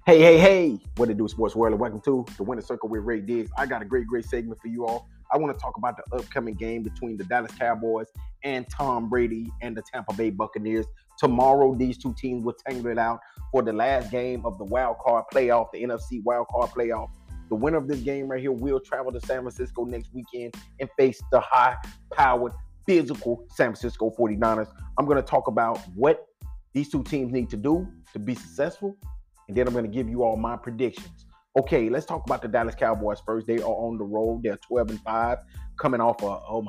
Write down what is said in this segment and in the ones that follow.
Hey, what it do, sports world, and welcome to the Winner Circle with Ray Diggs. I got a great segment for you all. I want to talk about the upcoming game between the Dallas Cowboys and Tom Brady and the Tampa Bay Buccaneers. Tomorrow, these two teams will tangle it out for the last game of the wild card playoff, the NFC wild card playoff. The winner of this game right here will travel to San Francisco next weekend and face the high-powered, physical San Francisco 49ers. I'm going to talk about what these two teams need to do to be successful, and then I'm going to give you all my predictions. Okay, let's talk about the Dallas Cowboys first. They are on the road. They're 12-5, coming off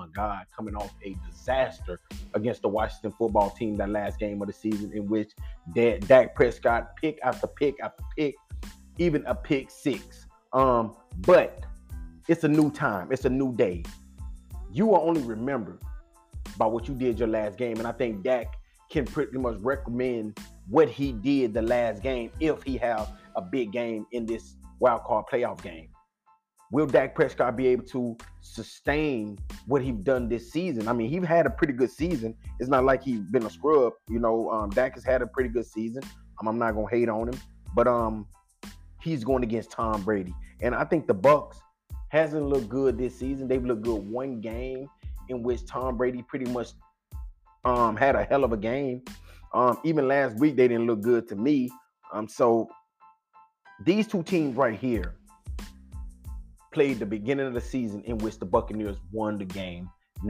a disaster against the Washington football team that last game of the season, in which Dak Prescott pick after pick after pick, even a pick six. But it's a new time. It's a new day. You are only remembered by what you did your last game, and I think Dak can pretty much recommend what he did the last game if he have a big game in this wild card playoff game. Will Dak Prescott be able to sustain what he's done this season? I mean, he had a pretty good season. It's not like he's been a scrub. Dak has had a pretty good season. I'm not going to hate on him. But he's going against Tom Brady. And I think the Bucs hasn't looked good this season. They've looked good one game in which Tom Brady pretty much had a hell of a game. Even last week, they didn't look good to me. So these two teams right here played the beginning of the season in which the Buccaneers won the game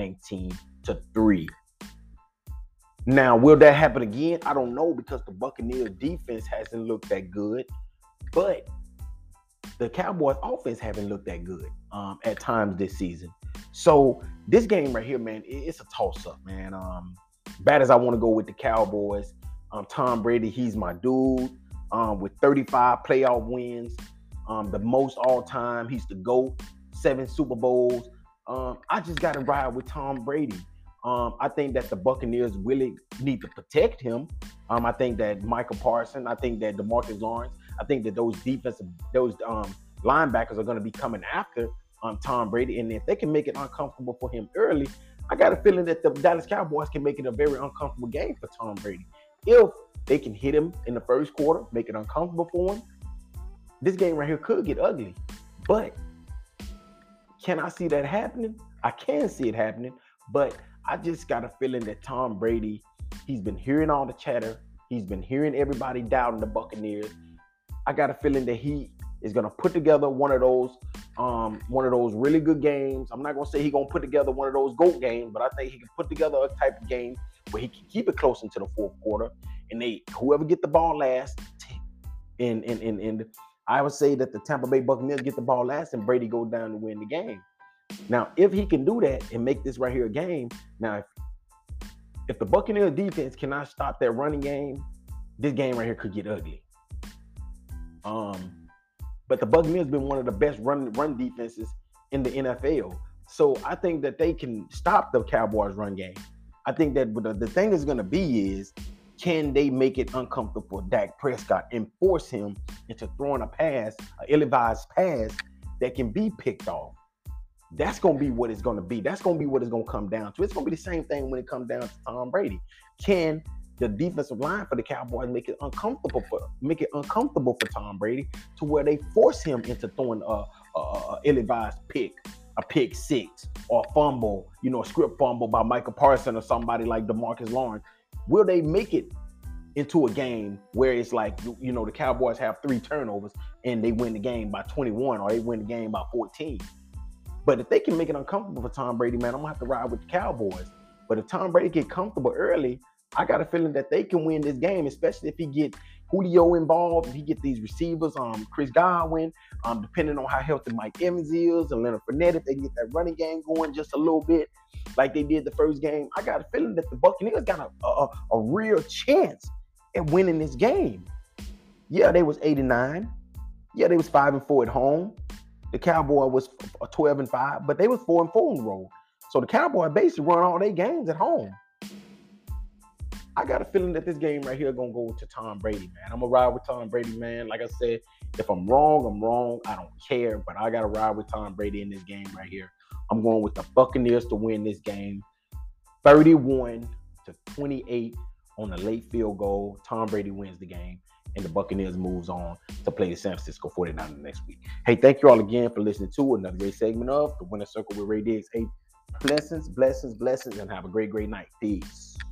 19-3. Now, will that happen again? I don't know, because the Buccaneers defense hasn't looked that good, but the Cowboys offense haven't looked that good at times this season. So this game right here, man, it's a toss-up, man. Bad as I want to go with the Cowboys, Tom Brady, he's my dude. With 35 playoff wins, the most all time. He's the GOAT, 7 Super Bowls. I just got to ride with Tom Brady. I think that the Buccaneers really need to protect him. I think that Michael Parsons, I think that DeMarcus Lawrence, I think that those linebackers are going to be coming after Tom Brady. And if they can make it uncomfortable for him early, I got a feeling that the Dallas Cowboys can make it a very uncomfortable game for Tom Brady. If they can hit him in the first quarter, make it uncomfortable for him, this game right here could get ugly. But can I see that happening? I can see it happening, but I just got a feeling that Tom Brady, he's been hearing all the chatter. He's been hearing everybody doubting the Buccaneers. I got a feeling that he is going to put together one of those really good games. I'm not going to say he's going to put together one of those GOAT games, but I think he can put together a type of game where he can keep it close into the fourth quarter, and whoever get the ball last, and I would say that the Tampa Bay Buccaneers get the ball last, and Brady goes down to win the game. Now, if he can do that and make this right here a game, now if the Buccaneers defense cannot stop that running game, this game right here could get ugly. But the Buccaneers been one of the best run defenses in the NFL. So I think that they can stop the Cowboys run game. I think that the thing is going to be is, can they make it uncomfortable for Dak Prescott and force him into throwing a pass, an ill-advised pass that can be picked off? That's going to be what it's going to be. That's going to be what it's going to come down to. It's going to be the same thing when it comes down to Tom Brady. Can the defensive line for the Cowboys make it uncomfortable for Tom Brady to where they force him into throwing a ill-advised pick, a pick six, or a fumble, a script fumble by Michael Parsons or somebody like DeMarcus Lawrence? Will they make it into a game where it's like, the Cowboys have 3 turnovers and they win the game by 21 or they win the game by 14? But if they can make it uncomfortable for Tom Brady, man, I'm going to have to ride with the Cowboys. But if Tom Brady get comfortable early, I got a feeling that they can win this game, especially if he get Julio involved, if he get these receivers, Chris Godwin, depending on how healthy Mike Evans is, and Leonard Fournette, if they get that running game going just a little bit like they did the first game, I got a feeling that the Buccaneers got a real chance at winning this game. Yeah, they was 8-9. Yeah, they was 5-4 at home. The Cowboy was 12-5, but they was 4-4 on the road. So the Cowboy basically run all their games at home. I got a feeling that this game right here going to go to Tom Brady, man. I'm going to ride with Tom Brady, man. Like I said, if I'm wrong, I'm wrong. I don't care, but I got to ride with Tom Brady in this game right here. I'm going with the Buccaneers to win this game 31-28 on a late field goal. Tom Brady wins the game. and the Buccaneers moves on to play the San Francisco 49ers next week. Hey, thank you all again for listening to another great segment of the Winner Circle with Ray Diggs. Hey, blessings, blessings, blessings, and have a great, great night. Peace.